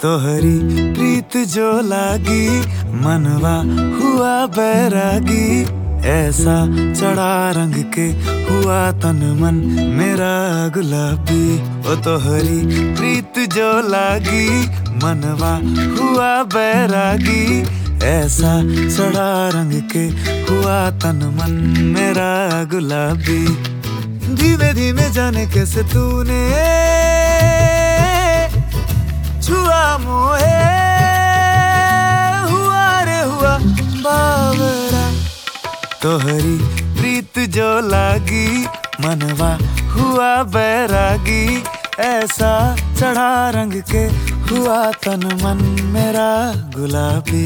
तोहरी प्रीत जो लागी मनवा हुआ बैरागी। ऐसा चढ़ा रंग के हुआ तन मन मेरा गुलाबी। ओ तोहरी प्रीत जो लागी मनवा हुआ बैरागी। ऐसा चढ़ा रंग के हुआ तन मन मेरा गुलाबी। धीमे धीमे जाने कैसे तूने छुआ मोहे, हुआ रे हुआ बावरा। तोहरी प्रीत जो लागी मनवा हुआ बैरागी। ऐसा चढ़ा रंग के हुआ तन मन मेरा गुलाबी।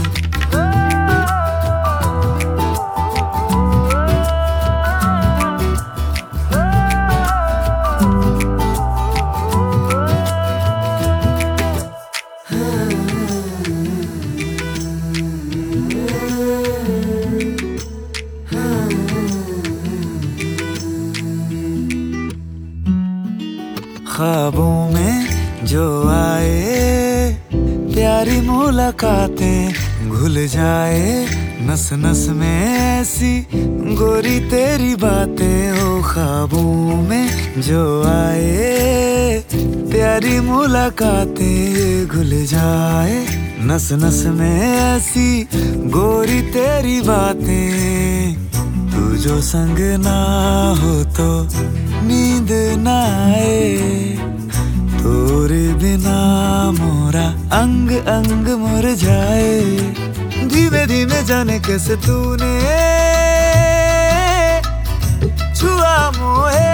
ख्वाबों में जो आए प्यारी मुलाकातें घुल जाए। नस नस में ऐसी गोरी तेरी बातें। ओ ख्वाबों में जो आए प्यारी मुलाकातें घुल जाए। नस नस में ऐसी गोरी तेरी बातें। तू जो संग ना हो तो नींद ना आए। तोरे बिना मोरा अंग अंग मुरझाए। धीमे धीमे जाने कैसे तूने छुआ मोहे,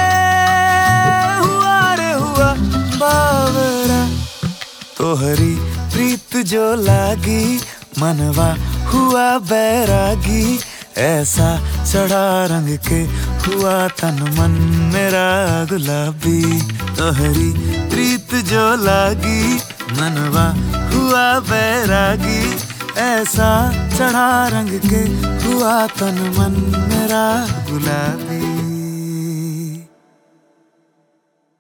हुआ रे हुआ बावरा। तोहरी प्रीत जो लागी मनवा हुआ बैरागी। ऐसा चढ़ा रंग के हुआ तन मन मेरा गुलाबी। तोहरी प्रीत जो लागी मनवा हुआ बैरागी। ऐसा चढ़ा रंग के हुआ तन मन मेरा गुलाबी।